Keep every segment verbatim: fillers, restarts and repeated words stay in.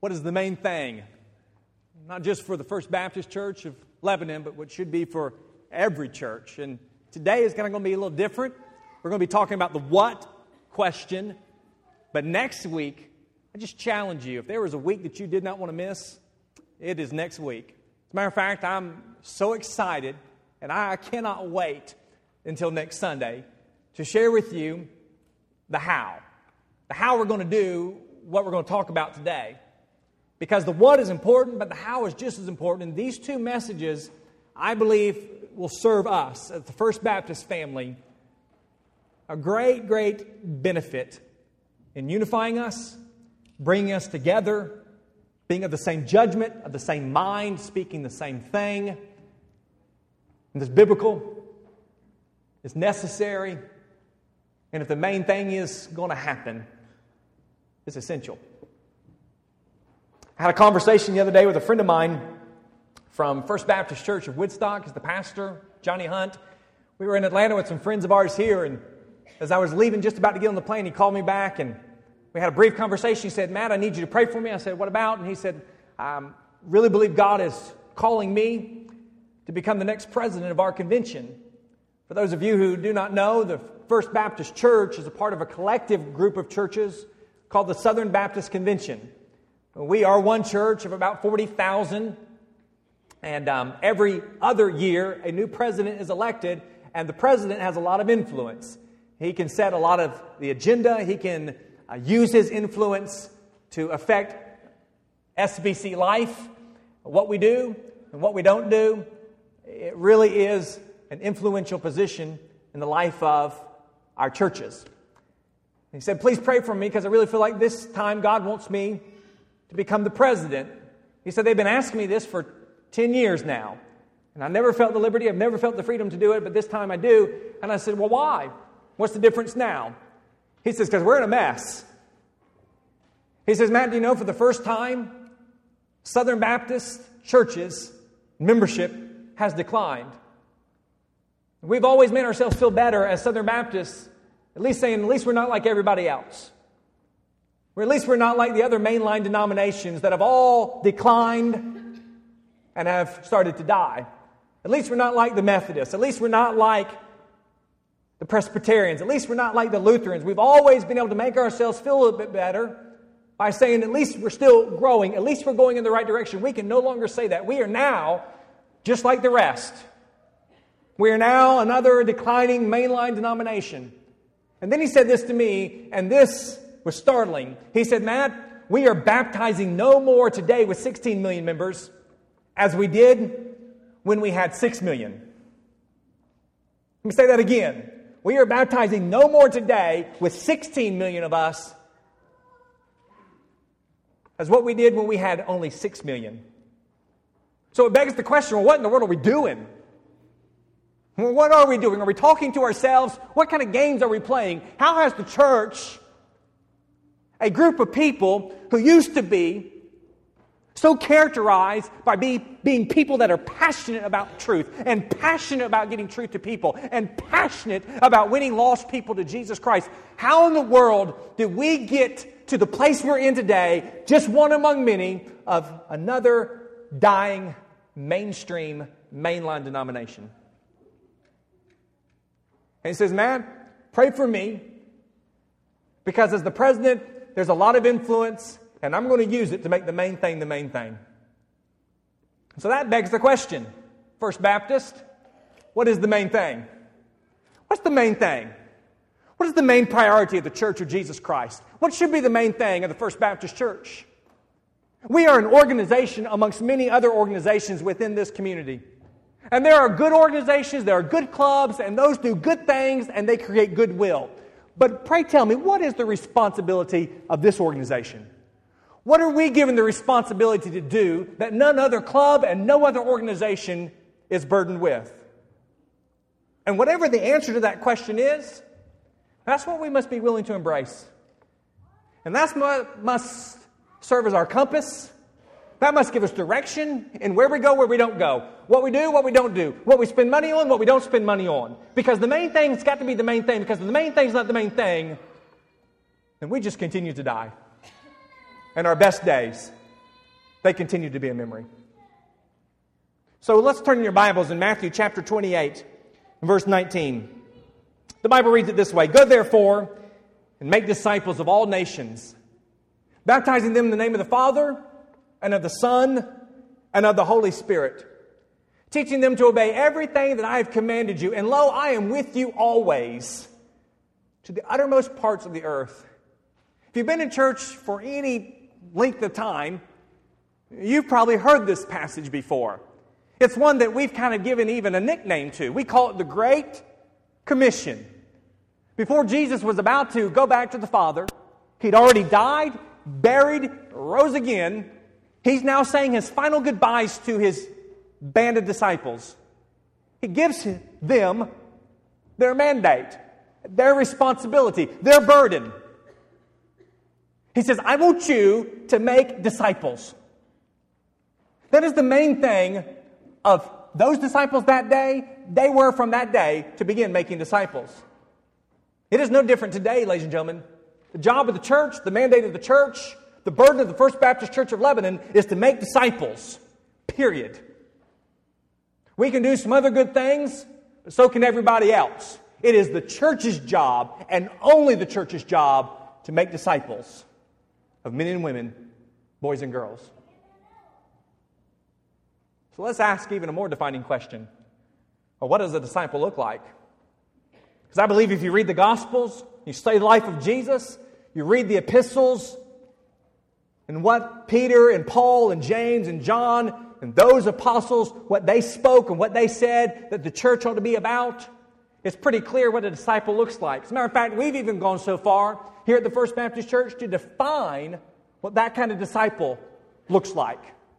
What is the main thing? Not just for the First Baptist Church of Lebanon, but what should be for every church. And today is going to be a little different. We're going to be talking about the what question. But next week, I just challenge you. If there was a week that you did not want to miss, it is next week. As a matter of fact, I'm so excited, and I cannot wait until next Sunday to share with you the how. The how we're going to do what we're going to talk about today. Because the what is important, but the how is just as important. And these two messages, I believe, will serve us as the First Baptist family a great, great benefit in unifying us, bringing us together, being of the same judgment, of the same mind, speaking the same thing. And it's biblical, it's necessary, and if the main thing is going to happen, it's essential. I had a conversation the other day with a friend of mine from First Baptist Church of Woodstock. He's the pastor, Johnny Hunt. We were in Atlanta with some friends of ours here, and as I was leaving, just about to get on the plane, he called me back, and we had a brief conversation. He said, "Matt, I need you to pray for me." I said, "What about?" And he said, "I really believe God is calling me to become the next president of our convention." For those of you who do not know, the First Baptist Church is a part of a collective group of churches called the Southern Baptist Convention. We are one church of about forty thousand, and um, every other year a new president is elected, and the president has a lot of influence. He can set a lot of the agenda. He can uh, use his influence to affect S B C life, what we do and what we don't do. It really is an influential position in the life of our churches. He said, "Please pray for me because I really feel like this time God wants me to become the president." He said, "They've been asking me this for ten years now, and I never felt the liberty, I've never felt the freedom to do it, but this time I do." And I said, "Well, why? What's the difference now?" He says, "Because we're in a mess." He says, "Matt, do you know for the first time, Southern Baptist churches membership has declined. We've always made ourselves feel better as Southern Baptists, at least saying, at least we're not like everybody else. Or at least we're not like the other mainline denominations that have all declined and have started to die. At least we're not like the Methodists. At least we're not like the Presbyterians. At least we're not like the Lutherans. We've always been able to make ourselves feel a little bit better by saying at least we're still growing. At least we're going in the right direction." We can no longer say that. We are now just like the rest. We are now another declining mainline denomination. And then he said this to me, and this was startling. He said, "Matt, we are baptizing no more today with sixteen million members as we did when we had six million. Let me say that again. We are baptizing no more today with sixteen million of us as what we did when we had only six million. So it begs the question, well, what in the world are we doing? Well, what are we doing? Are we talking to ourselves? What kind of games are we playing? How has the church, a group of people who used to be so characterized by be, being people that are passionate about truth and passionate about getting truth to people and passionate about winning lost people to Jesus Christ, how in the world did we get to the place we're in today, just one among many, of another dying mainstream mainline denomination? And he says, "Matt, pray for me because as the president, there's a lot of influence, and I'm going to use it to make the main thing the main thing." So that begs the question, First Baptist, what is the main thing? What's the main thing? What is the main priority of the Church of Jesus Christ? What should be the main thing of the First Baptist Church? We are an organization amongst many other organizations within this community. And there are good organizations, there are good clubs, and those do good things, and they create goodwill. But pray tell me, what is the responsibility of this organization? What are we given the responsibility to do that none other club and no other organization is burdened with? And whatever the answer to that question is, that's what we must be willing to embrace. And that's what must serve as our compass. That must give us direction in where we go, where we don't go. What we do, what we don't do. What we spend money on, what we don't spend money on. Because the main thing's got to be the main thing. Because if the main thing's not the main thing, then we just continue to die. And our best days they continue to be a memory. So let's turn in your Bibles in Matthew chapter twenty-eight, verse nineteen. The Bible reads it this way: "Go therefore and make disciples of all nations, baptizing them in the name of the Father and of the Son and of the Holy Spirit, teaching them to obey everything that I have commanded you. And lo, I am with you always, to the uttermost parts of the earth." If you've been in church for any length of time, you've probably heard this passage before. It's one that we've kind of given even a nickname to. We call it the Great Commission. Before Jesus was about to go back to the Father, He'd already died, buried, rose again. He's now saying His final goodbyes to His band of disciples. He gives them their mandate, their responsibility, their burden. He says, "I want you to make disciples." That is the main thing of those disciples that day. They were from that day to begin making disciples. It is no different today, ladies and gentlemen. The job of the church, the mandate of the church, the burden of the First Baptist Church of Lebanon is to make disciples. Period. We can do some other good things, but so can everybody else. It is the church's job, and only the church's job, to make disciples of men and women, boys and girls. So let's ask even a more defining question. Well, what does a disciple look like? Because I believe if you read the Gospels, you study the life of Jesus, you read the epistles, and what Peter and Paul and James and John and those apostles, what they spoke and what they said that the church ought to be about, it's pretty clear what a disciple looks like. As a matter of fact, we've even gone so far here at the First Baptist Church to define what that kind of disciple looks like.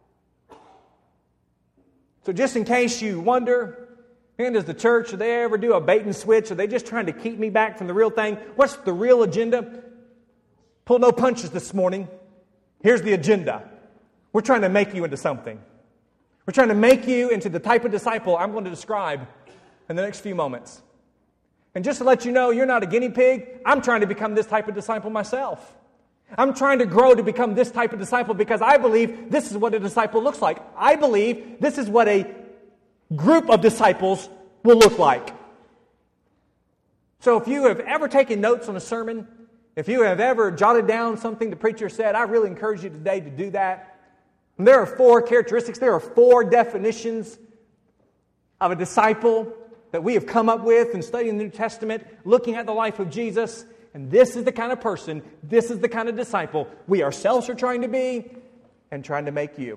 So just in case you wonder, man, does the church, do they ever do a bait and switch? Are they just trying to keep me back from the real thing? What's the real agenda? Pull no punches this morning. Here's the agenda. We're trying to make you into something. We're trying to make you into the type of disciple I'm going to describe in the next few moments. And just to let you know, you're not a guinea pig. I'm trying to become this type of disciple myself. I'm trying to grow to become this type of disciple because I believe this is what a disciple looks like. I believe this is what a group of disciples will look like. So if you have ever taken notes on a sermon, if you have ever jotted down something the preacher said, I really encourage you today to do that. And there are four characteristics, there are four definitions of a disciple that we have come up with in studying the New Testament, looking at the life of Jesus. And this is the kind of person, this is the kind of disciple we ourselves are trying to be and trying to make you.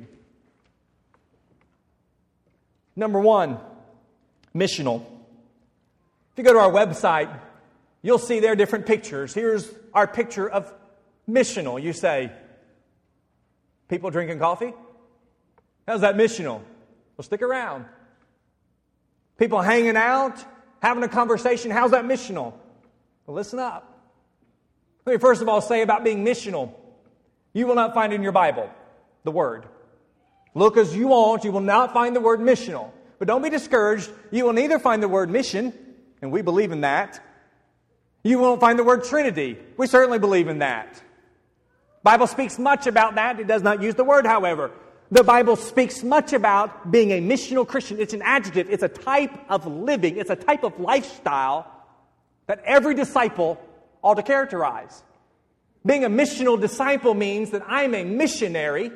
Number one, missional. If you go to our website, you'll see there different pictures. Here's our picture of missional. You say, people drinking coffee? How's that missional? Well, stick around. People hanging out, having a conversation. How's that missional? Well, listen up. Let me first of all say about being missional. You will not find in your Bible the word. Look as you want, you will not find the word missional. But don't be discouraged. You will neither find the word mission, and we believe in that. You won't find the word Trinity. We certainly believe in that. The Bible speaks much about that. It does not use the word, however. The Bible speaks much about being a missional Christian. It's an adjective. It's a type of living. It's a type of lifestyle that every disciple ought to characterize. Being a missional disciple means that I'm a missionary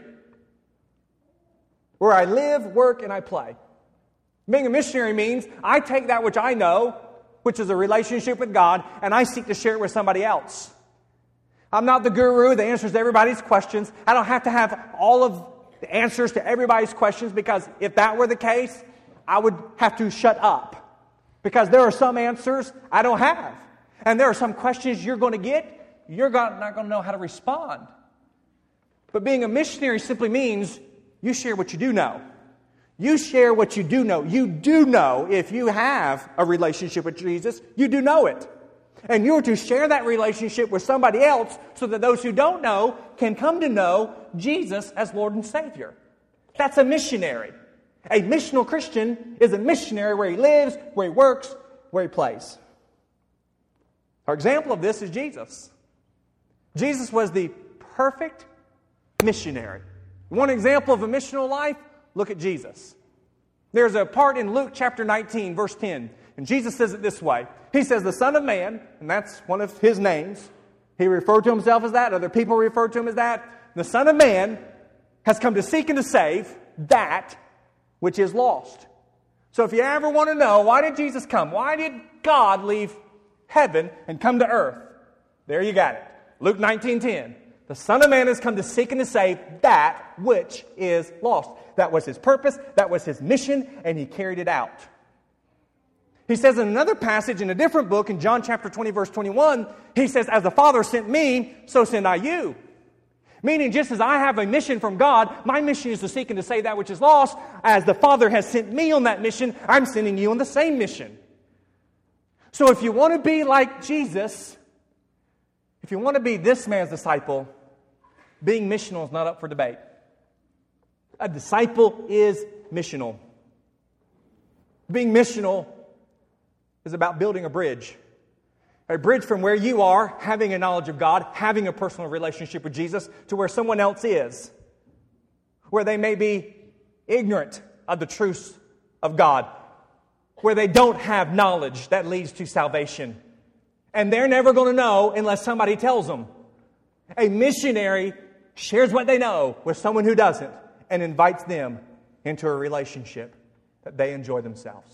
where I live, work, and I play. Being a missionary means I take that which I know, which is a relationship with God, and I seek to share it with somebody else. I'm not the guru that answers everybody's questions. I don't have to have all of the answers to everybody's questions, because if that were the case, I would have to shut up. Because there are some answers I don't have. And there are some questions you're going to get, you're not going to know how to respond. But being a missionary simply means you share what you do know. You share what you do know. You do know if you have a relationship with Jesus, you do know it. And you're to share that relationship with somebody else so that those who don't know can come to know Jesus as Lord and Savior. That's a missionary. A missional Christian is a missionary where he lives, where he works, where he plays. Our example of this is Jesus. Jesus was the perfect missionary. One example of a missional life? Look at Jesus. There's a part in Luke chapter nineteen, verse ten, and Jesus says it this way. He says, the Son of Man, and that's one of his names. He referred to himself as that. Other people referred to him as that. The Son of Man has come to seek and to save that which is lost. So if you ever want to know, why did Jesus come? Why did God leave heaven and come to earth? There you got it. Luke nineteen ten. The Son of Man has come to seek and to save that which is lost. That was his purpose. That was his mission. And he carried it out. He says in another passage in a different book, in John chapter twenty, verse twenty-one, he says, as the Father sent me, so send I you. Meaning, just as I have a mission from God, my mission is to seek and to save that which is lost. As the Father has sent me on that mission, I'm sending you on the same mission. So if you want to be like Jesus, if you want to be this man's disciple, being missional is not up for debate. A disciple is missional. Being missional is about building a bridge. A bridge from where you are, having a knowledge of God, having a personal relationship with Jesus, to where someone else is. Where they may be ignorant of the truths of God. Where they don't have knowledge that leads to salvation. And they're never going to know unless somebody tells them. A missionary shares what they know with someone who doesn't and invites them into a relationship that they enjoy themselves.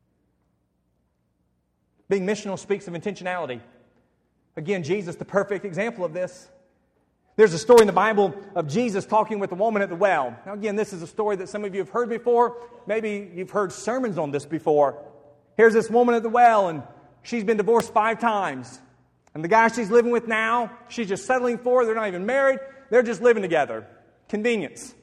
Being missional speaks of intentionality. Again, Jesus, the perfect example of this. There's a story in the Bible of Jesus talking with a woman at the well. Now again, this is a story that some of you have heard before. Maybe you've heard sermons on this before. Here's this woman at the well, and she's been divorced five times. And the guy she's living with now, she's just settling for. They're not even married. They're just living together. Convenience.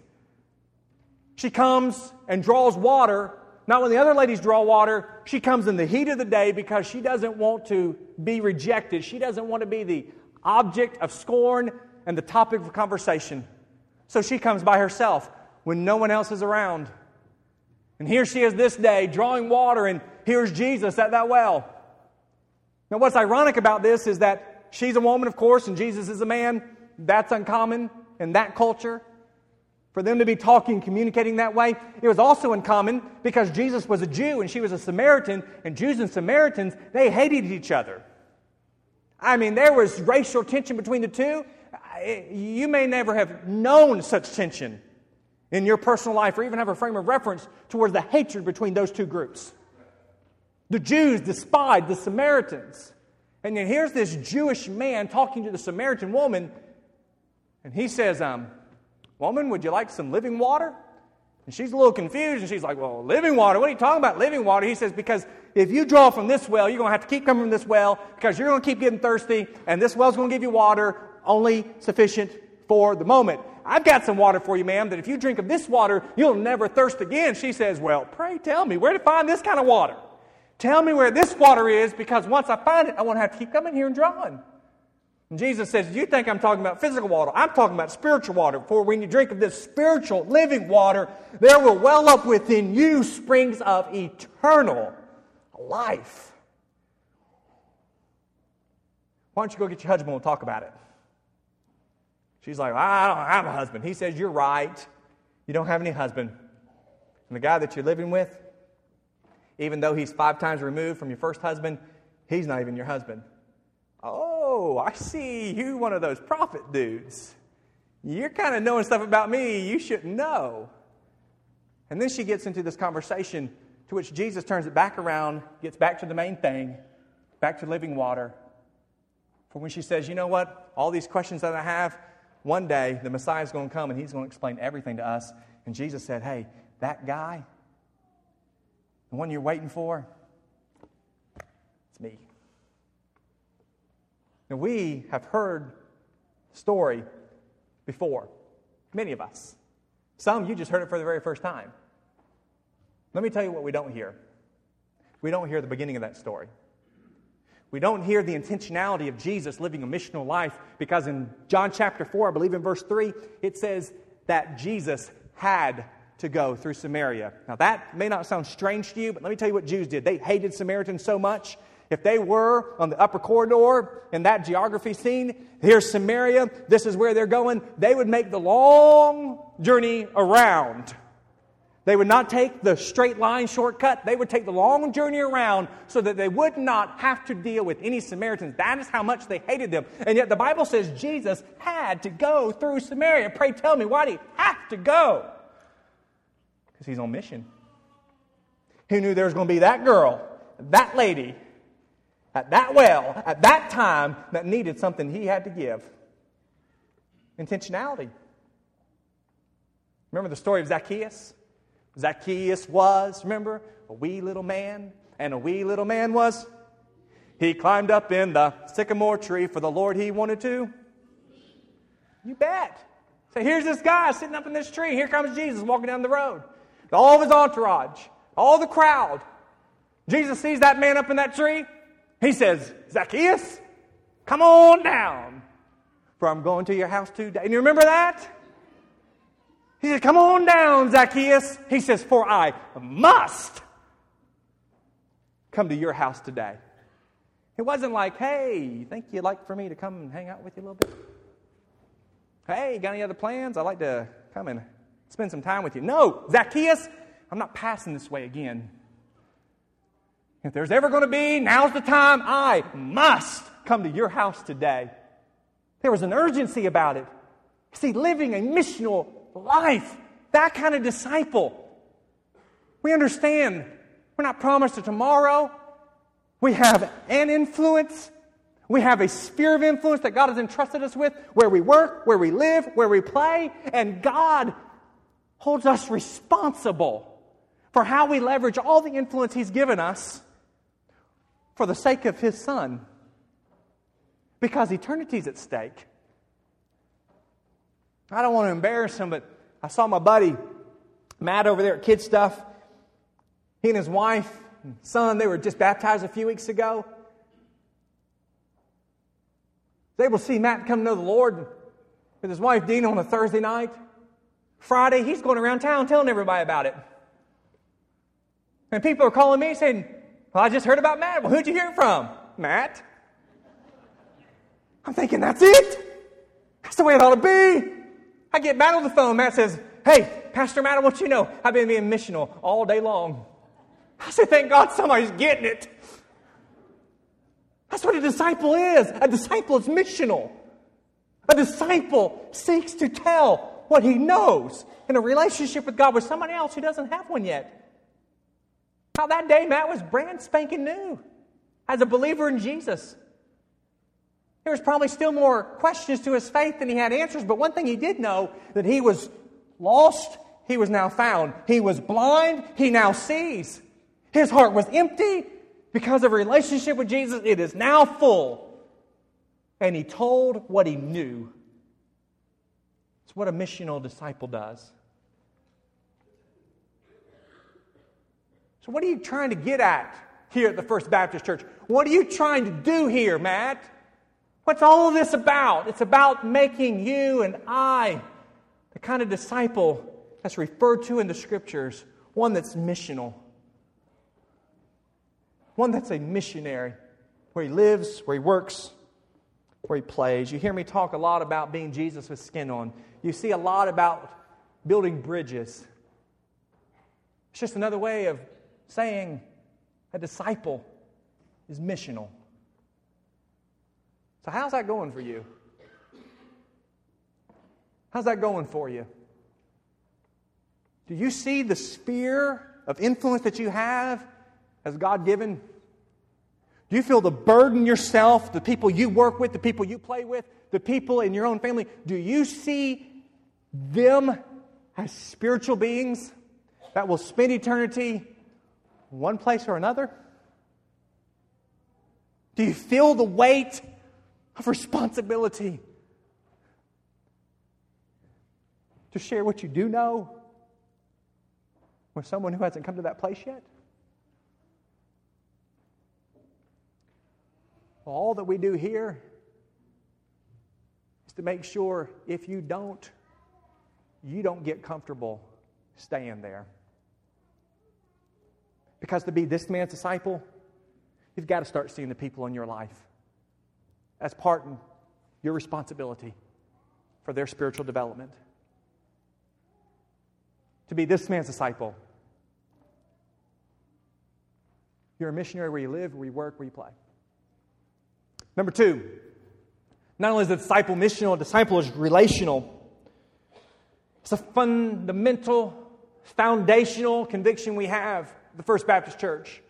She comes and draws water. Not when the other ladies draw water. She comes in the heat of the day because she doesn't want to be rejected. She doesn't want to be the object of scorn and the topic of conversation. So she comes by herself when no one else is around. And here she is this day drawing water, and here's Jesus at that well. Now what's ironic about this is that she's a woman, of course, and Jesus is a man. That's uncommon in that culture. For them to be talking, communicating that way. It was also uncommon because Jesus was a Jew and she was a Samaritan, and Jews and Samaritans, they hated each other. I mean, there was racial tension between the two. You may never have known such tension in your personal life or even have a frame of reference towards the hatred between those two groups. The Jews despised the Samaritans. And then here's this Jewish man talking to the Samaritan woman, and he says, um, woman, would you like some living water? And she's a little confused, and she's like, well, living water? What are you talking about, living water? He says, because if you draw from this well, you're going to have to keep coming from this well because you're going to keep getting thirsty, and this well's going to give you water only sufficient for the moment. I've got some water for you, ma'am, that if you drink of this water, you'll never thirst again. She says, well, pray tell me where to find this kind of water. Tell me where this water is, because once I find it, I won't have to keep coming here and drawing. And Jesus says, you think I'm talking about physical water? I'm talking about spiritual water. For when you drink of this spiritual, living water, there will well up within you springs of eternal life. Why don't you go get your husband and we'll talk about it? She's like, I don't have a husband. He says, you're right. You don't have any husband. And the guy that you're living with, even though he's five times removed from your first husband, he's not even your husband. Oh, I see you one of those prophet dudes. You're kind of knowing stuff about me you shouldn't know. And then she gets into this conversation to which Jesus turns it back around, gets back to the main thing, back to living water. For when she says, you know what, all these questions that I have, one day the Messiah is going to come and he's going to explain everything to us. And Jesus said, hey, that guy, the one you're waiting for, it's me. Now, we have heard the story before, many of us. Some, you just heard it for the very first time. Let me tell you what we don't hear. We don't hear the beginning of that story. We don't hear the intentionality of Jesus living a missional life, because in John chapter four, I believe in verse three, it says that Jesus had to go through Samaria. Now, that may not sound strange to you, but let me tell you what Jews did. They hated Samaritans so much. If they were on the upper corridor in that geography scene, here's Samaria, this is where they're going, they would make the long journey around. They would not take the straight line shortcut. They would take the long journey around so that they would not have to deal with any Samaritans. That is how much they hated them. And yet the Bible says Jesus had to go through Samaria. Pray tell me, why did he have to go? Because he's on mission. He knew there was going to be that girl, that lady, at that well, at that time, that needed something he had to give. Intentionality. Remember the story of Zacchaeus? Zacchaeus was, remember, a wee little man, and a wee little man was. He climbed up in the sycamore tree for the Lord he wanted to. You bet. So here's this guy sitting up in this tree. Here comes Jesus walking down the road. All of his entourage, all the crowd. Jesus sees that man up in that tree. He says, Zacchaeus, come on down, for I'm going to your house today. And you remember that? He said, come on down, Zacchaeus. He says, for I must come to your house today. It wasn't like, hey, you think you'd like for me to come and hang out with you a little bit? Hey, got any other plans? I'd like to come and spend some time with you. No, Zacchaeus, I'm not passing this way again. If there's ever going to be, now's the time. I must come to your house today. There was an urgency about it. See, living a missional life, that kind of disciple. We understand we're not promised a tomorrow. We have an influence. We have a sphere of influence that God has entrusted us with, where we work, where we live, where we play, and God holds us responsible for how we leverage all the influence He's given us for the sake of His Son. Because eternity's at stake. I don't want to embarrass him, but I saw my buddy Matt over there at Kid Stuff. He and his wife and son, they were just baptized a few weeks ago. I was able to see Matt come to know the Lord with his wife Dina on a Thursday night. Friday, he's going around town telling everybody about it. And people are calling me saying, well, I just heard about Matt. Well, who'd you hear it from? Matt. I'm thinking, that's it. That's the way it ought to be. I get Matt on the phone. Matt says, hey, Pastor Matt, I want you to know, I've been being missional all day long. I said, thank God somebody's getting it. That's what a disciple is. A disciple is missional. A disciple seeks to tell what he knows in a relationship with God with somebody else who doesn't have one yet. How that day Matt was brand spanking new as a believer in Jesus. There was probably still more questions to his faith than he had answers, but one thing he did know, that he was lost, he was now found. He was blind, he now sees. His heart was empty because of a relationship with Jesus. It is now full. And he told what he knew. It's what a missional disciple does. So what are you trying to get at here at the First Baptist Church? What are you trying to do here, Matt? What's all of this about? It's about making you and I the kind of disciple that's referred to in the Scriptures, one that's missional. One that's a missionary, where he lives, where he works, where he plays. You hear me talk a lot about being Jesus with skin on. You see a lot about building bridges. It's just another way of saying a disciple is missional. So how's that going for you? How's that going for you? Do you see the sphere of influence that you have as God-given? Do you feel the burden yourself, the people you work with, the people you play with, the people in your own family? Do you see them as spiritual beings that will spend eternity one place or another? Do you feel the weight of responsibility to share what you do know with someone who hasn't come to that place yet? All that we do here is to make sure if you don't, you don't get comfortable staying there. Because to be this man's disciple, You've got to start seeing the people in your life as part of your responsibility for their spiritual development. To be this man's disciple. You're a missionary where you live, where you work, where you play. Number two, not only is the disciple missional, the disciple is relational. It's a fundamental, foundational conviction we have at the First Baptist Church.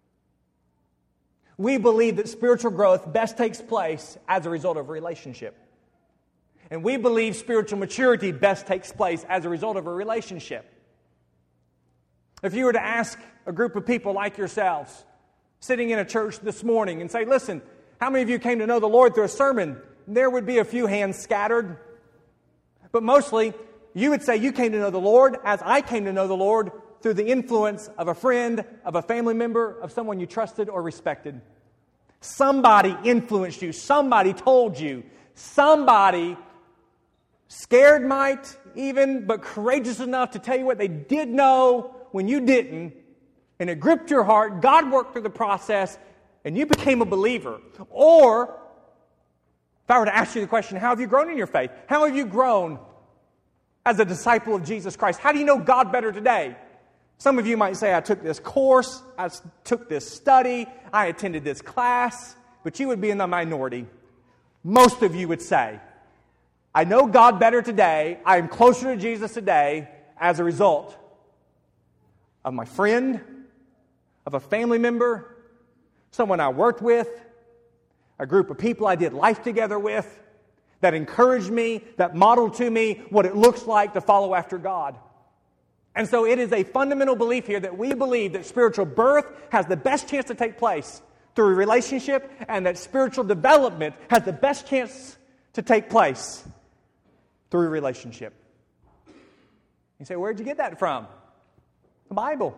We believe that spiritual growth best takes place as a result of a relationship. And we believe spiritual maturity best takes place as a result of a relationship. If you were to ask a group of people like yourselves, sitting in a church this morning, and say, listen, how many of you came to know the Lord through a sermon? There would be a few hands scattered. But mostly, you would say you came to know the Lord as I came to know the Lord through the influence of a friend, of a family member, of someone you trusted or respected. Somebody influenced you. Somebody told you. Somebody scared might even, but courageous enough to tell you what they did know when you didn't, and it gripped your heart. God worked through the process, and you became a believer. Or, if I were to ask you the question, how have you grown in your faith? How have you grown as a disciple of Jesus Christ? How do you know God better today? Some of you might say, I took this course, I took this study, I attended this class, but you would be in the minority. Most of you would say, I know God better today, I am closer to Jesus today as a result of my friend, of a family member, someone I worked with, a group of people I did life together with, that encouraged me, that modeled to me what it looks like to follow after God. And so it is a fundamental belief here that we believe that spiritual birth has the best chance to take place through a relationship, and that spiritual development has the best chance to take place through a relationship. You say, where'd you get that from? The Bible.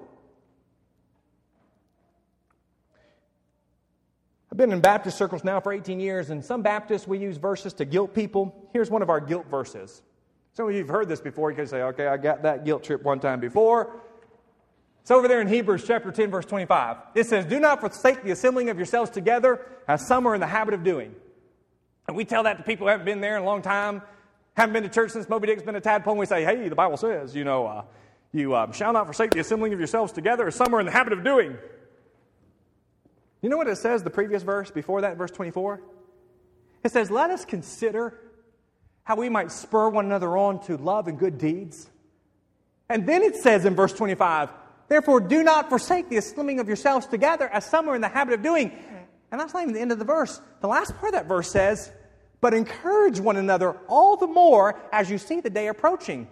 I've been in Baptist circles now for eighteen years, and some Baptists, we use verses to guilt people. Here's one of our guilt verses. Some of you have heard this before. You can say, okay, I got that guilt trip one time before. It's over there in Hebrews chapter ten, verse twenty-five. It says, do not forsake the assembling of yourselves together, as some are in the habit of doing. And we tell that to people who haven't been there in a long time, haven't been to church since Moby Dick's been a tadpole, and we say, hey, the Bible says, you know, uh, you uh, shall not forsake the assembling of yourselves together, as some are in the habit of doing. You know what it says, the previous verse, before that, verse twenty-four? It says, let us consider how we might spur one another on to love and good deeds. And then it says in verse twenty-five, therefore do not forsake the assembling of yourselves together, as some are in the habit of doing. And that's not even the end of the verse. The last part of that verse says, but encourage one another all the more as you see the day approaching.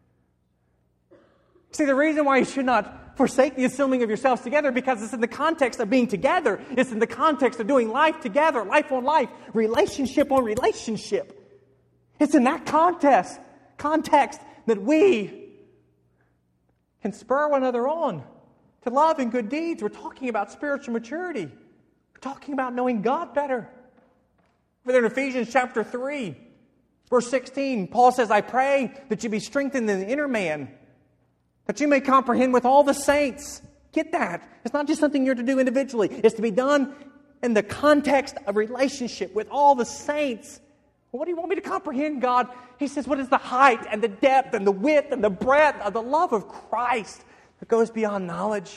See, the reason why you should not forsake the assembling of yourselves together, because it's in the context of being together. It's in the context of doing life together, life on life, relationship on relationship. It's in that context, context that we can spur one another on to love and good deeds. We're talking about spiritual maturity. We're talking about knowing God better. Over there in Ephesians chapter three, verse sixteen, Paul says, I pray that you be strengthened in the inner man, that you may comprehend with all the saints. Get that. It's not just something you're to do individually. It's to be done in the context of relationship with all the saints. Well, what do you want me to comprehend, God? He says, what is the height and the depth and the width and the breadth of the love of Christ that goes beyond knowledge?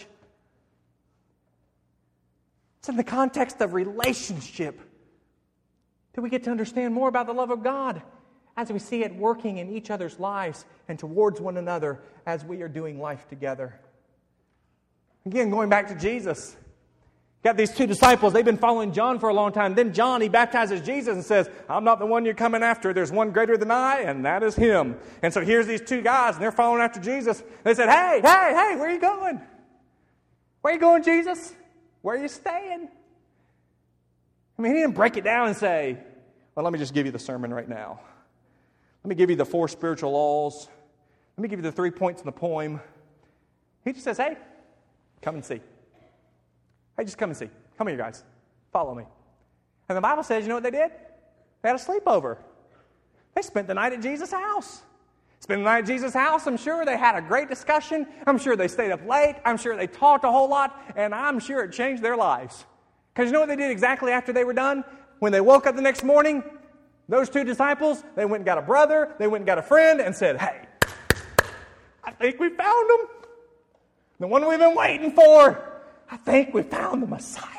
It's in the context of relationship that we get to understand more about the love of God as we see it working in each other's lives and towards one another as we are doing life together. Again, going back to Jesus. Got these two disciples. They've been following John for a long time. Then John, he baptizes Jesus and says, I'm not the one you're coming after. There's one greater than I, and that is him. And so here's these two guys, and they're following after Jesus. They said, hey, hey, hey, where are you going? Where are you going, Jesus? Where are you staying? I mean, he didn't break it down and say, well, let me just give you the sermon right now. Let me give you the four spiritual laws. Let me give you the three points in the poem. He just says, hey, come and see. Hey, just come and see. Come here, guys. Follow me. And the Bible says, you know what they did? They had a sleepover. They spent the night at Jesus' house. Spent the night at Jesus' house. I'm sure they had a great discussion. I'm sure they stayed up late. I'm sure they talked a whole lot. And I'm sure it changed their lives. Because you know what they did exactly after they were done? When they woke up the next morning, those two disciples, they went and got a brother, they went and got a friend and said, hey, I think we found him. The one we've been waiting for. I think we found the Messiah.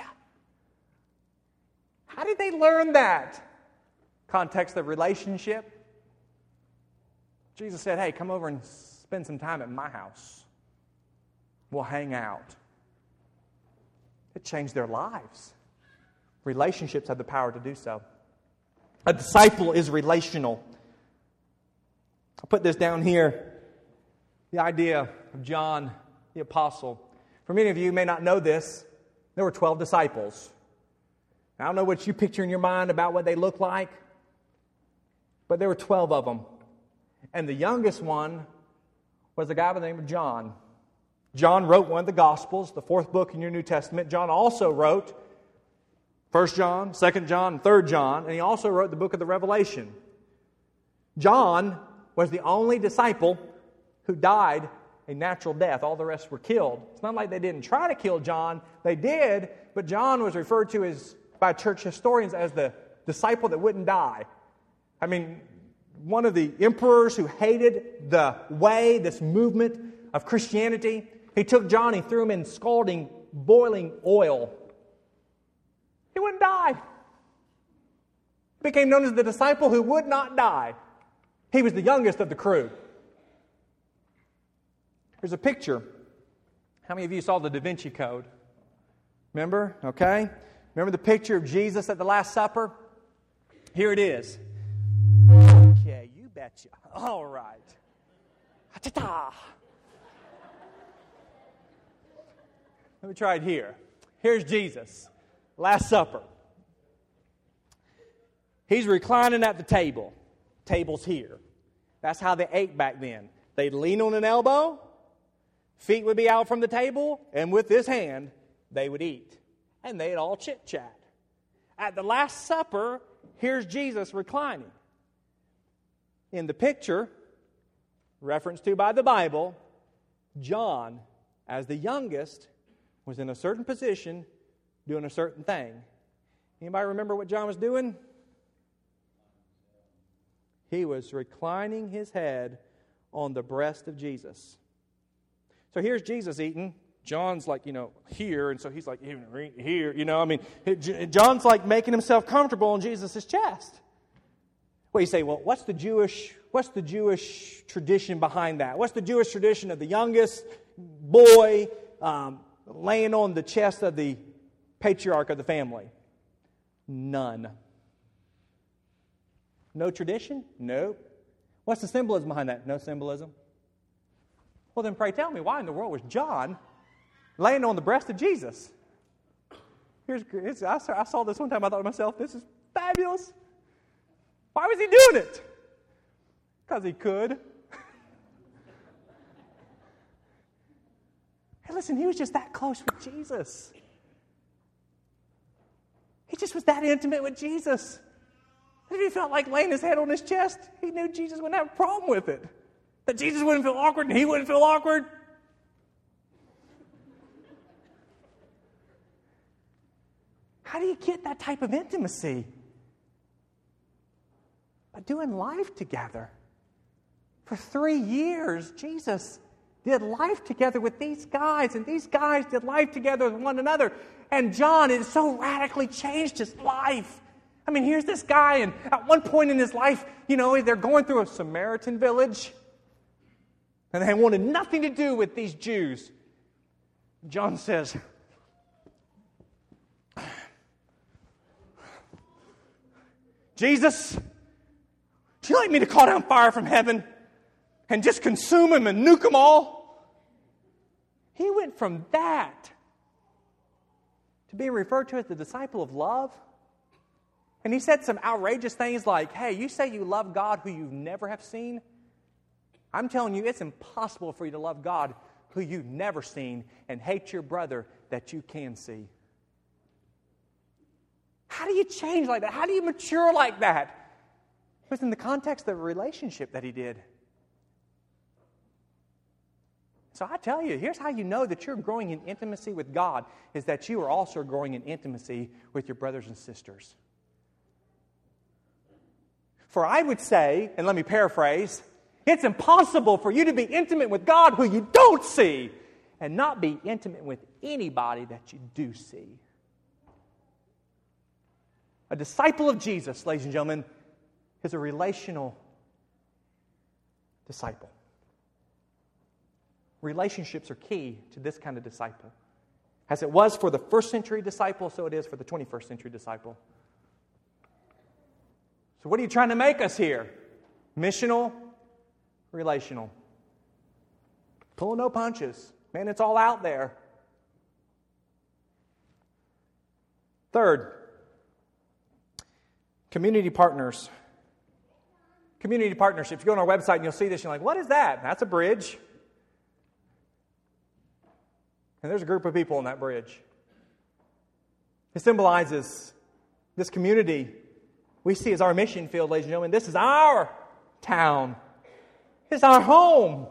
How did they learn that? Context of relationship. Jesus said, hey, come over and spend some time at my house. We'll hang out. It changed their lives. Relationships have the power to do so. A disciple is relational. I'll put this down here. The idea of John the Apostle. For many of you who may not know this, there were twelve disciples. I don't know what you picture in your mind about what they look like, but there were twelve of them. And the youngest one was a guy by the name of John. John wrote one of the Gospels, the fourth book in your New Testament. John also wrote First John, Second John, Third John, and he also wrote the book of the Revelation. John was the only disciple who died a natural death. All the rest were killed. It's not like they didn't try to kill John. They did, but John was referred to as by church historians as the disciple that wouldn't die. I mean, one of the emperors who hated the way, this movement of Christianity, he took John, he threw him in scalding, boiling oil. He wouldn't die. Became known as the disciple who would not die. He was the youngest of the crew. Here's a picture. How many of you saw the Da Vinci Code? Remember? Okay. Remember the picture of Jesus at the Last Supper? Here it is. Okay, you betcha. All right. Ta-ta. Let me try it here. Here's Jesus. Last Supper. He's reclining at the table. Table's here. That's how they ate back then. They'd lean on an elbow, feet would be out from the table, and with this hand, they would eat. And they'd all chit-chat. At the Last Supper, here's Jesus reclining. In the picture, referenced to by the Bible, John, as the youngest, was in a certain position, doing a certain thing. Anybody remember what John was doing? He was reclining his head on the breast of Jesus. So here's Jesus eating. John's like, you know, here, and so he's like, here, you know, I mean, John's like making himself comfortable on Jesus' chest. Well, you say, well, what's the Jewish, what's the Jewish tradition behind that? What's the Jewish tradition of the youngest boy um, laying on the chest of the patriarch of the family? None. No tradition? No. What's the symbolism behind that? No symbolism. Well, then pray tell me, why in the world was John laying on the breast of Jesus? Here's, here's I, saw, I saw this one time. I thought to myself, this is fabulous. Why was he doing it? Because he could. Hey, listen, he was just that close with Jesus. He just was that intimate with Jesus. If he felt like laying his head on his chest, he knew Jesus wouldn't have a problem with it. That Jesus wouldn't feel awkward and he wouldn't feel awkward. How do you get that type of intimacy? By doing life together. For three years, Jesus did life together with these guys, and these guys did life together with one another. And John, it so radically changed his life. I mean, here's this guy, and at one point in his life, you know, they're going through a Samaritan village, and they wanted nothing to do with these Jews. John says, Jesus, do you like me to call down fire from heaven and just consume them and nuke them all? He went from that to being referred to as the disciple of love. And he said some outrageous things like, hey, you say you love God who you never have seen? I'm telling you, it's impossible for you to love God who you've never seen and hate your brother that you can see. How do you change like that? How do you mature like that? It was in the context of a relationship that he did. So I tell you, here's how you know that you're growing in intimacy with God, is that you are also growing in intimacy with your brothers and sisters. For I would say, and let me paraphrase, it's impossible for you to be intimate with God who you don't see and not be intimate with anybody that you do see. A disciple of Jesus, ladies and gentlemen, is a relational disciple. Relationships are key to this kind of disciple. As it was for the first century disciple, so it is for the twenty-first century disciple. So what are you trying to make us here? Missional, relational. Pulling no punches. Man, it's all out there. Third, community partners. Community partnership. If you go on our website and you'll see this, you're like, what is that? That's a bridge. And there's a group of people on that bridge. It symbolizes this community we see as our mission field, ladies and gentlemen. This is our town. It's our home.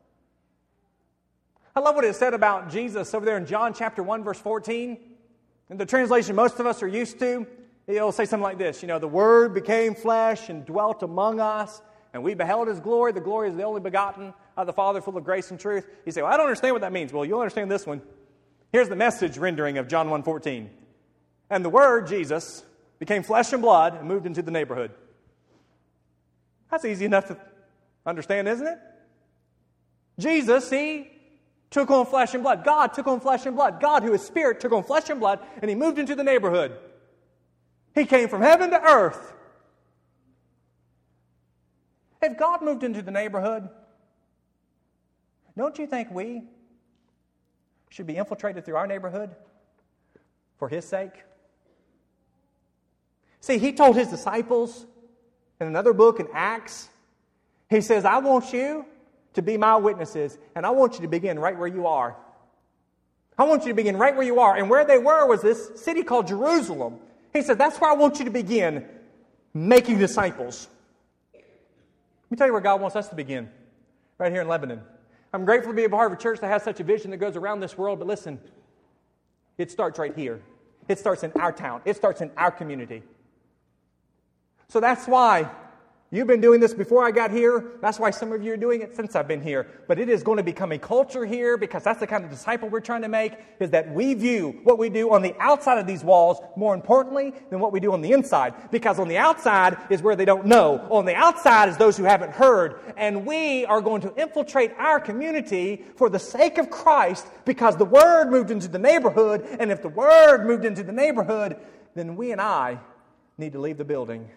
I love what it said about Jesus over there in John chapter one, verse fourteen. In the translation most of us are used to, it'll say something like this. You know, the Word became flesh and dwelt among us, and we beheld His glory. The glory is the only begotten of the Father, full of grace and truth. You say, well, I don't understand what that means. Well, you'll understand this one. Here's the Message rendering of John one fourteen. And the Word, Jesus, became flesh and blood and moved into the neighborhood. That's easy enough to understand, isn't it? Jesus, He took on flesh and blood. God took on flesh and blood. God, who is Spirit, took on flesh and blood, and He moved into the neighborhood. He came from heaven to earth. If God moved into the neighborhood, don't you think we should be infiltrated through our neighborhood for His sake? See, He told His disciples in another book in Acts, He says, I want you to be my witnesses, and I want you to begin right where you are. I want you to begin right where you are. And where they were was this city called Jerusalem. He said, that's where I want you to begin making disciples. Let me tell you where God wants us to begin, right here in Lebanon. I'm grateful to be a part of a church that has such a vision that goes around this world, but listen, it starts right here. It starts in our town. It starts in our community. So that's why you've been doing this before I got here. That's why some of you are doing it since I've been here. But it is going to become a culture here, because that's the kind of disciple we're trying to make, is that we view what we do on the outside of these walls more importantly than what we do on the inside. Because on the outside is where they don't know. On the outside is those who haven't heard. And we are going to infiltrate our community for the sake of Christ, because the Word moved into the neighborhood. And if the Word moved into the neighborhood, then we and I need to leave the building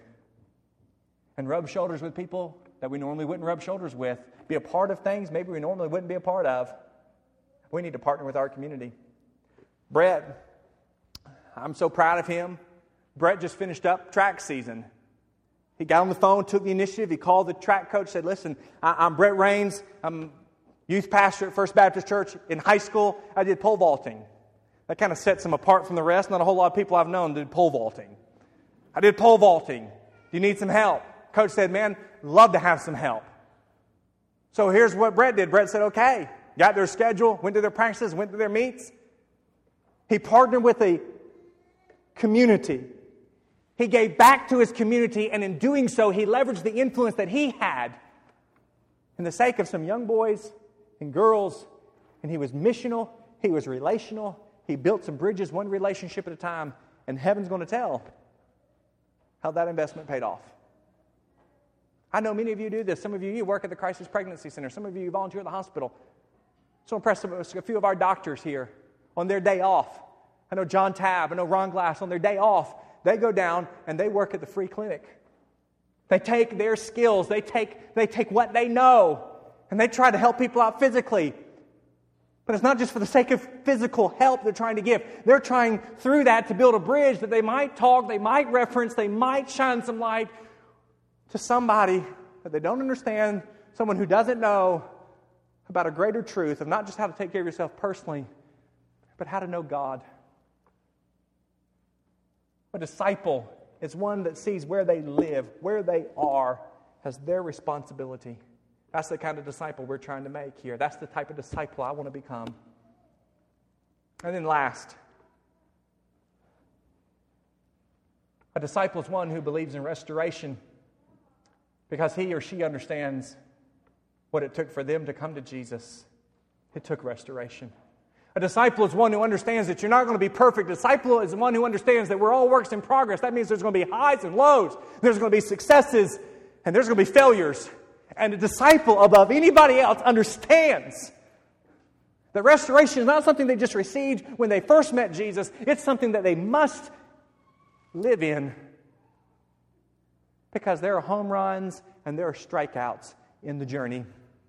and rub shoulders with people that we normally wouldn't rub shoulders with. Be a part of things maybe we normally wouldn't be a part of. We need to partner with our community. Brett, I'm so proud of him. Brett just finished up track season. He got on the phone, took the initiative. He called the track coach, said, listen, I, I'm Brett Raines. I'm youth pastor at First Baptist Church. In high school, I did pole vaulting. That kind of sets him apart from the rest. Not a whole lot of people I've known did pole vaulting. I did pole vaulting. Do you need some help? Coach said, man, love to have some help. So here's what Brett did. Brett said, okay. Got their schedule, went to their practices, went to their meets. He partnered with a community. He gave back to his community, and in doing so, he leveraged the influence that he had in the sake of some young boys and girls. And he was missional. He was relational. He built some bridges, one relationship at a time. And heaven's going to tell how that investment paid off. I know many of you do this. Some of you, you work at the Crisis Pregnancy Center. Some of you, you volunteer at the hospital. So impressed with a few of our doctors here on their day off. I know John Tabb, I know Ron Glass. On their day off, they go down and they work at the free clinic. They take their skills, they take, they take what they know, and they try to help people out physically. But it's not just for the sake of physical help they're trying to give. They're trying through that to build a bridge that they might talk, they might reference, they might shine some light to somebody that they don't understand, someone who doesn't know about a greater truth of not just how to take care of yourself personally, but how to know God. A disciple is one that sees where they live, where they are, as their responsibility. That's the kind of disciple we're trying to make here. That's the type of disciple I want to become. And then last, a disciple is one who believes in restoration because he or she understands what it took for them to come to Jesus. It took restoration. A disciple is one who understands that you're not going to be perfect. A disciple is one who understands that we're all works in progress. That means there's going to be highs and lows. There's going to be successes and there's going to be failures. And a disciple above anybody else understands that restoration is not something they just received when they first met Jesus. It's something that they must live in because there are home runs and there are strikeouts in the journey.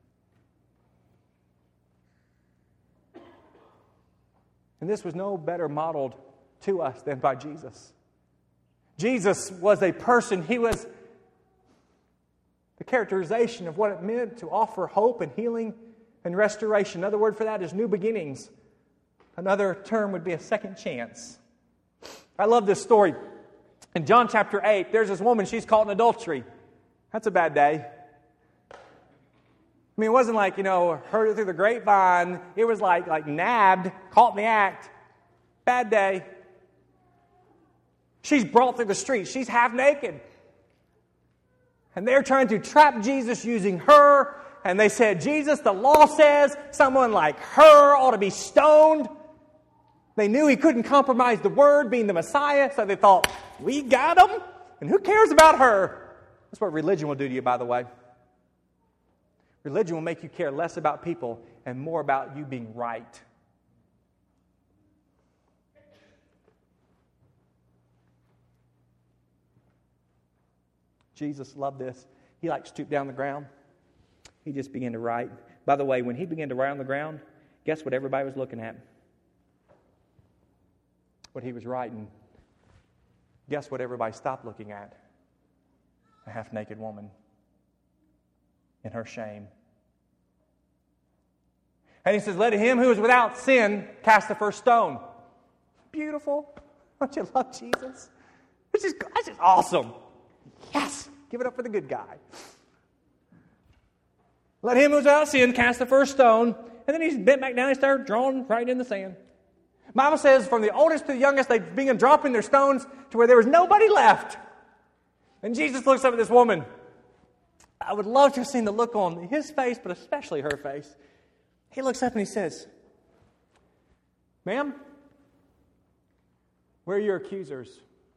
And this was no better modeled to us than by Jesus. Jesus was a person. He was the characterization of what it meant to offer hope and healing and restoration. Another word for that is new beginnings. Another term would be a second chance. I love this story. In John chapter eight, there's this woman, she's caught in adultery. That's a bad day. I mean, it wasn't like, you know, heard it through the grapevine. It was like, like nabbed, caught in the act. Bad day. She's brought through the streets. She's half naked. And they're trying to trap Jesus using her. And they said, Jesus, the law says someone like her ought to be stoned. They knew he couldn't compromise the word, being the Messiah. So they thought, we got him. And who cares about her? That's what religion will do to you, by the way. Religion will make you care less about people and more about you being right. Jesus loved this. He like stooped down the ground. He just began to write. By the way, when he began to write on the ground, guess what everybody was looking at? What he was writing. Guess what everybody stopped looking at? A half-naked woman in her shame. And he says, let him who is without sin cast the first stone. Beautiful. Don't you love Jesus? It's just, that's just awesome. Yes. Give it up for the good guy. Let him who is without sin cast the first stone. And then he's bent back down and started drawing right in the sand. The Bible says from the oldest to the youngest, they began dropping their stones to where there was nobody left. And Jesus looks up at this woman. I would love to have seen the look on his face, but especially her face. He looks up and he says, ma'am, where are your accusers?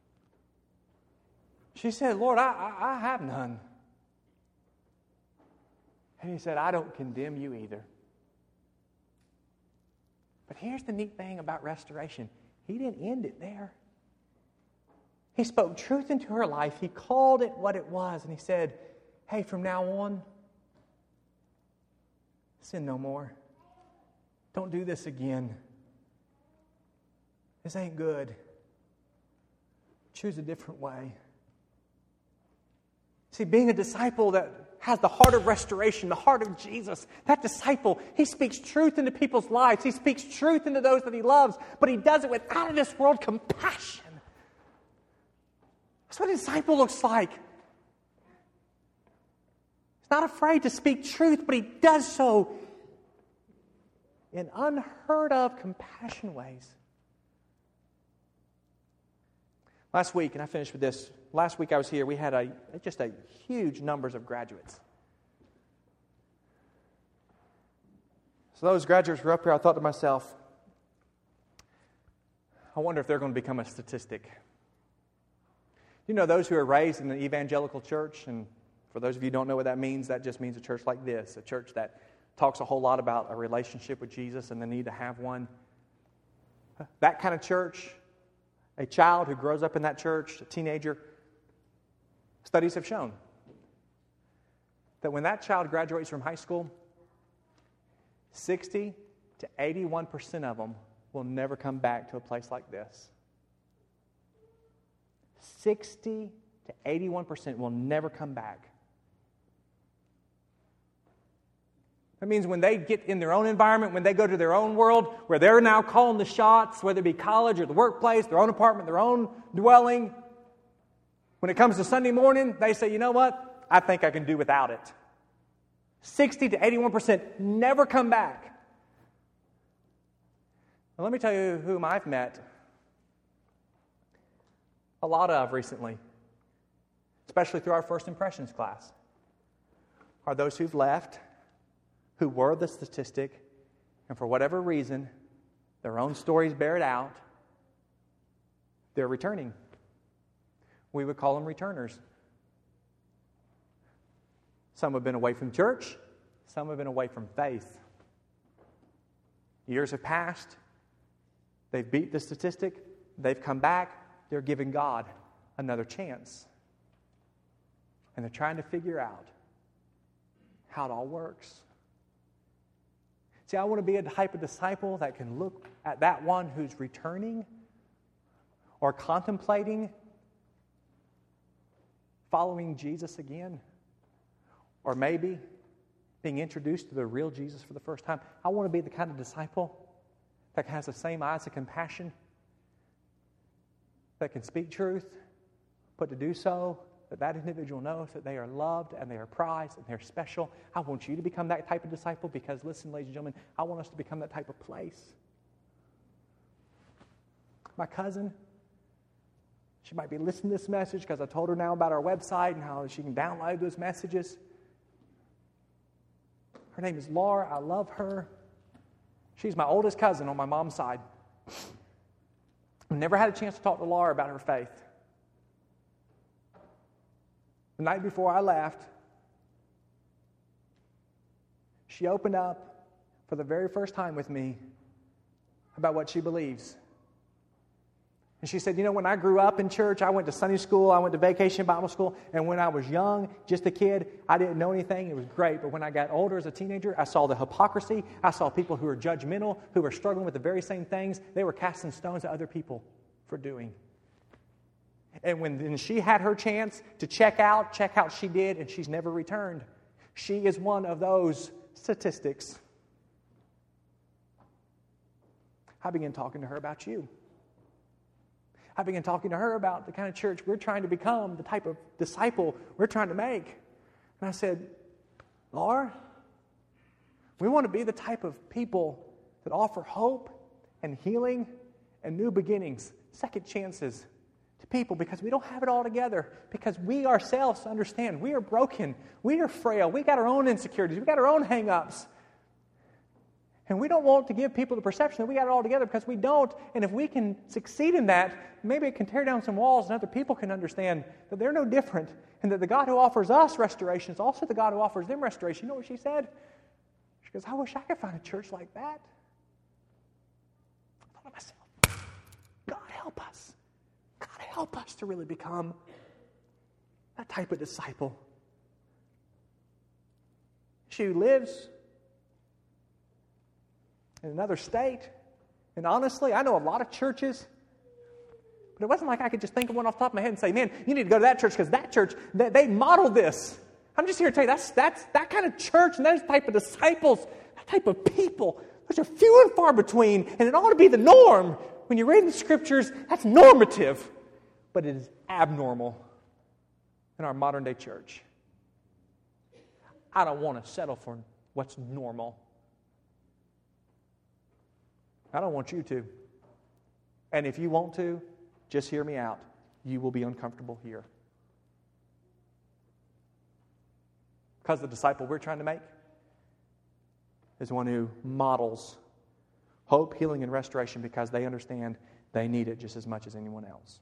She said, Lord, I, I, I have none. And he said, I don't condemn you either. But here's the neat thing about restoration. He didn't end it there. He spoke truth into her life. He called it what it was. And he said, hey, from now on, sin no more. Don't do this again. This ain't good. Choose a different way. See, being a disciple that has the heart of restoration, the heart of Jesus, that disciple, he speaks truth into people's lives. He speaks truth into those that he loves, but he does it with out of this world compassion. That's what a disciple looks like. He's not afraid to speak truth, but he does so in unheard of compassion ways. Last week, and I finished with this. Last week I was here, we had a just a huge numbers of graduates. So those graduates were up here, I thought to myself, I wonder if they're going to become a statistic. You know, those who are raised in an evangelical church, and for those of you who don't know what that means, that just means a church like this, a church that talks a whole lot about a relationship with Jesus and the need to have one. That kind of church, a child who grows up in that church, a teenager, studies have shown that when that child graduates from high school, sixty to eighty-one percent of them will never come back to a place like this. sixty to eighty-one percent will never come back. That means when they get in their own environment, when they go to their own world, where they're now calling the shots, whether it be college or the workplace, their own apartment, their own dwelling, when it comes to Sunday morning, they say, you know what? I think I can do without it. sixty to eighty-one percent never come back. Now, let me tell you whom I've met a lot of recently, especially through our First Impressions class, are those who've left, who were the statistic, and for whatever reason, their own stories bear it out, they're returning. We would call them returners. Some have been away from church, some have been away from faith. Years have passed, they've beat the statistic, they've come back, they're giving God another chance. And they're trying to figure out how it all works. See, I want to be a type of disciple that can look at that one who's returning or contemplating following Jesus again, or maybe being introduced to the real Jesus for the first time. I want to be the kind of disciple that has the same eyes of compassion, that can speak truth, but to do so, that that individual knows that they are loved and they are prized and they're special. I want you to become that type of disciple because, listen, ladies and gentlemen, I want us to become that type of place. My cousin, she might be listening to this message because I told her now about our website and how she can download those messages. Her name is Laura. I love her. She's my oldest cousin on my mom's side. I've never had a chance to talk to Laura about her faith. The night before I left, she opened up for the very first time with me about what she believes. And she said, you know, when I grew up in church, I went to Sunday school, I went to vacation Bible school, and when I was young, just a kid, I didn't know anything. It was great. But when I got older as a teenager, I saw the hypocrisy. I saw people who were judgmental, who were struggling with the very same things. They were casting stones at other people for doing. And when then she had her chance to check out, check out she did, and she's never returned. She is one of those statistics. I began talking to her about you. I began talking to her about the kind of church we're trying to become, the type of disciple we're trying to make. And I said, Laura, we want to be the type of people that offer hope and healing and new beginnings, second chances to people because we don't have it all together, because we ourselves understand we are broken, we are frail, we got our own insecurities, we got our own hang-ups. And we don't want to give people the perception that we got it all together because we don't. And if we can succeed in that, maybe it can tear down some walls and other people can understand that they're no different and that the God who offers us restoration is also the God who offers them restoration. You know what she said? She goes, I wish I could find a church like that. I thought to myself, God help us. God help us to really become that type of disciple. She lives in another state. And honestly, I know a lot of churches, but it wasn't like I could just think of one off the top of my head and say, man, you need to go to that church because that church, they, they modeled this. I'm just here to tell you, that's, that's that kind of church and those type of disciples, that type of people, those are few and far between, and it ought to be the norm. When you read the scriptures, that's normative, but it is abnormal in our modern day church. I don't want to settle for what's normal. I don't want you to. And if you want to, just hear me out. You will be uncomfortable here. Because the disciple we're trying to make is one who models hope, healing, and restoration because they understand they need it just as much as anyone else.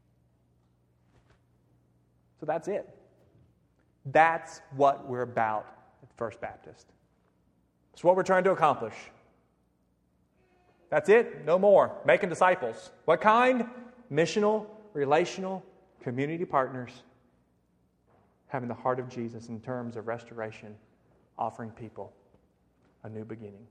So that's it. That's what we're about at First Baptist. It's what we're trying to accomplish. That's it. No more. Making disciples. What kind? Missional, relational, community partners. Having the heart of Jesus in terms of restoration, offering people a new beginning.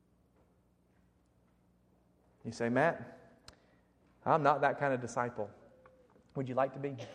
You say, Matt, I'm not that kind of disciple. Would you like to be?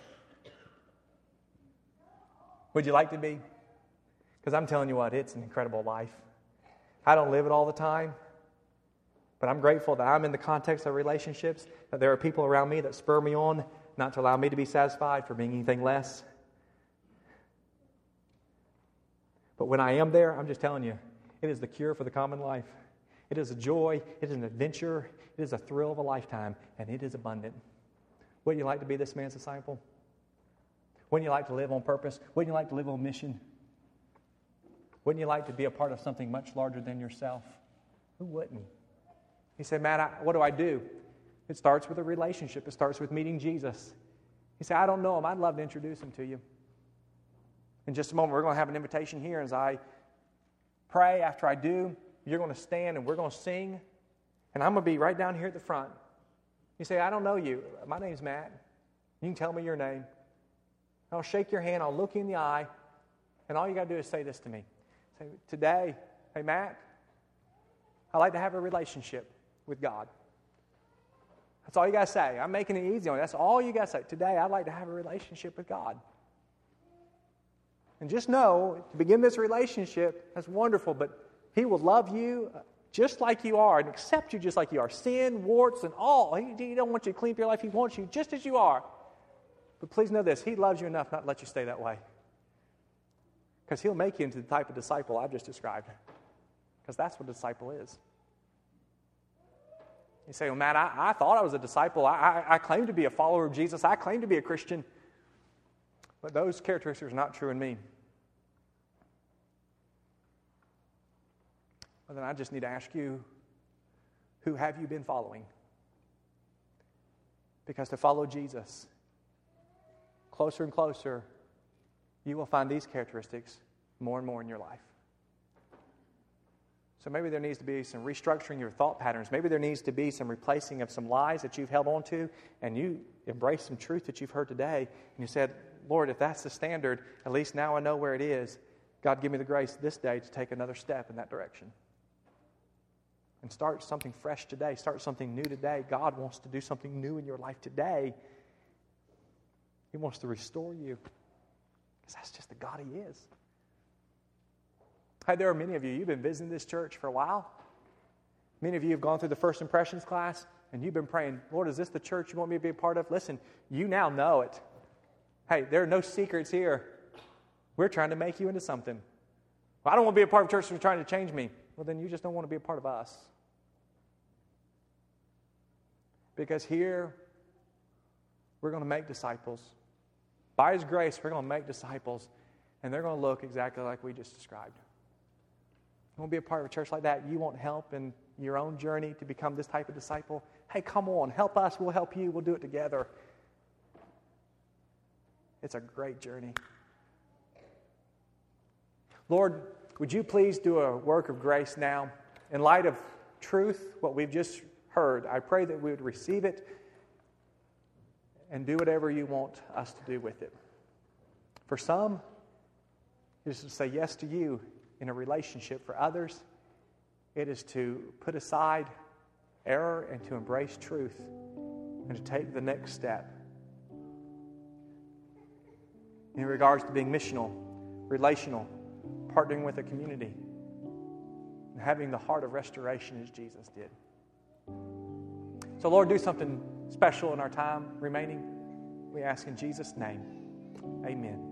Would you like to be? Because I'm telling you what, it's an incredible life. I don't live it all the time. But I'm grateful that I'm in the context of relationships, that there are people around me that spur me on, not to allow me to be satisfied for being anything less. But when I am there, I'm just telling you, it is the cure for the common life. It is a joy, it is an adventure, it is a thrill of a lifetime, and it is abundant. Wouldn't you like to be this man's disciple? Wouldn't you like to live on purpose? Wouldn't you like to live on mission? Wouldn't you like to be a part of something much larger than yourself? Who wouldn't? He said, Matt, I, what do I do? It starts with a relationship. It starts with meeting Jesus. He said, I don't know him. I'd love to introduce him to you. In just a moment, we're going to have an invitation here. As I pray, after I do, you're going to stand and we're going to sing. And I'm going to be right down here at the front. You say, I don't know you. My name's Matt. You can tell me your name. I'll shake your hand. I'll look you in the eye. And all you got to do is say this to me. Say, today, hey, Matt, I'd like to have a relationship with God. That's all you got to say. I'm making it easy on you. That's all you got to say. Today, I'd like to have a relationship with God. And just know, to begin this relationship, that's wonderful, but He will love you just like you are and accept you just like you are. Sin, warts, and all. He, he don't want you to clean up your life. He wants you just as you are. But please know this. He loves you enough not to let you stay that way. Because He'll make you into the type of disciple I've just described. Because that's what a disciple is. You say, well, Matt, I, I thought I was a disciple. I, I, I claim to be a follower of Jesus. I claim to be a Christian. But those characteristics are not true in me. Well, then I just need to ask you, who have you been following? Because to follow Jesus, closer and closer, you will find these characteristics more and more in your life. So maybe there needs to be some restructuring your thought patterns. Maybe there needs to be some replacing of some lies that you've held on to, and you embrace some truth that you've heard today, and you said, Lord, if that's the standard, at least now I know where it is. God, give me the grace this day to take another step in that direction. And start something fresh today. Start something new today. God wants to do something new in your life today. He wants to restore you. Because that's just the God He is. Hey, there are many of you, you've been visiting this church for a while. Many of you have gone through the first impressions class, and you've been praying, Lord, is this the church you want me to be a part of? Listen, you now know it. Hey, there are no secrets here. We're trying to make you into something. Well, I don't want to be a part of a church that's trying to change me. Well, then you just don't want to be a part of us. Because here, we're going to make disciples. By His grace, we're going to make disciples, and they're going to look exactly like we just described. You want to be a part of a church like that? You want help in your own journey to become this type of disciple? Hey, come on, help us. We'll help you. We'll do it together. It's a great journey. Lord, would you please do a work of grace now? In light of truth, what we've just heard, I pray that we would receive it and do whatever you want us to do with it. For some, it is to say yes to you in a relationship. For others, it is to put aside error and to embrace truth and to take the next step in regards to being missional, relational, partnering with a community, and having the heart of restoration as Jesus did. So, Lord, do something special in our time remaining. We ask in Jesus' name. Amen.